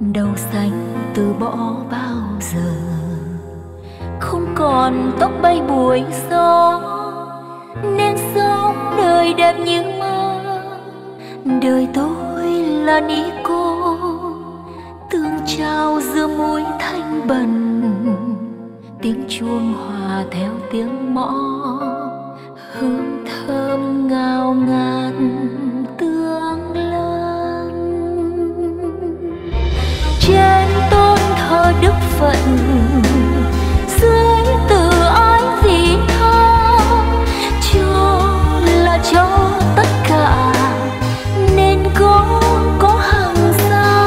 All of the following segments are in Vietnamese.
đầu xanh từ bỏ bao giờ, không còn tóc bay buổi gió, nên sống đời đẹp như mơ. Đời tôi là ní cô, tương trao giữa mũi thanh bần, tiếng chuông hòa theo tiếng mõ, hương thơm ngào ngạt tương lân. Trên tôn thờ đức phận, dưới từ ái vị tha, cho là cho tất cả nên có hàng xa.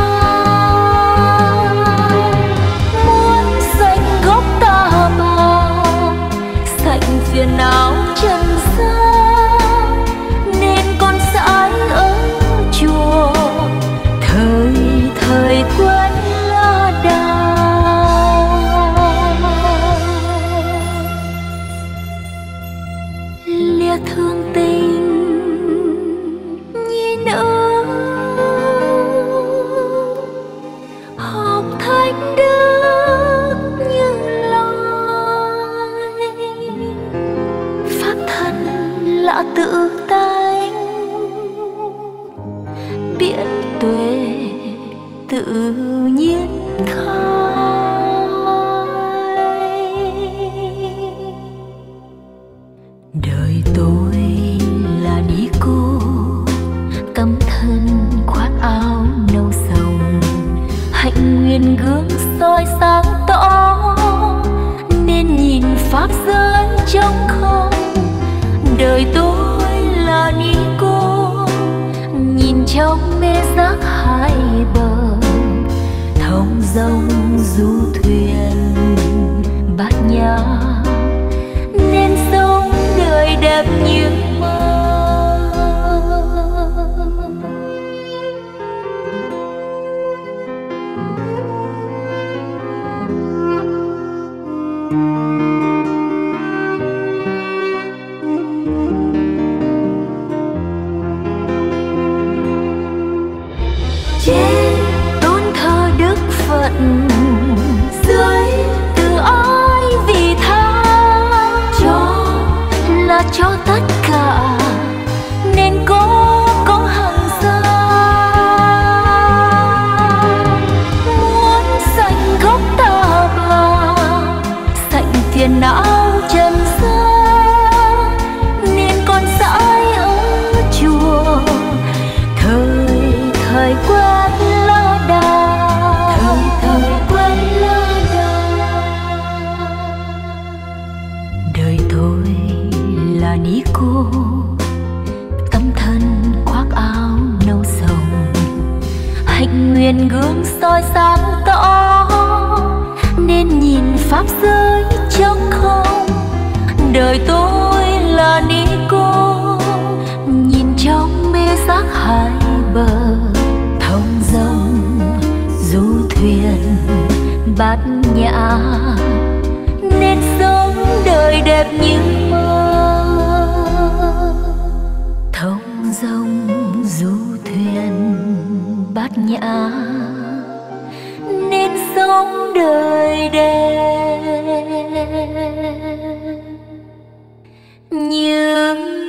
Muốn xanh gốc ta bà, xanh phiền não trần gian, nên con sải ở chùa thời thời quên lá đào. Lìa thương tình nhìn ơi, học thánh đức như lai, pháp thân lạ tự tánh, biển tuệ tự nhiên khai. Đời tôi là ní cô, tấm thân khoác áo nâu sầu, hạnh nguyên gương soi sáng tỏ, nên nhìn pháp giới trong không. Đời tôi là ní cô, nhìn trong mê giác hai bờ, thông dong du thuyền bát nhã, nên sống đời đẹp như mơ. Trên tôn thờ đức phận, dưới từ ái vị tha, cho là cho tất cả nên có hàng xa. Muốn xanh gốc ta bà, xanh phiền não trần gian, nên con sải ở chùa thời thời quên lá đào, thời thời quên lá đào. Đời tôi là ní cô, tấm thân khoác áo nâu sầu, hạnh nguyên gương soi sáng tỏ, nên nhìn pháp giới trong không. Đời tôi là ní cô, nhìn trong mê giác hai bờ, thông dong du thuyền bát nhã, nên sống đời đẹp như mơ. Thông dong du thuyền bát nhã, nên sống đời đẹp như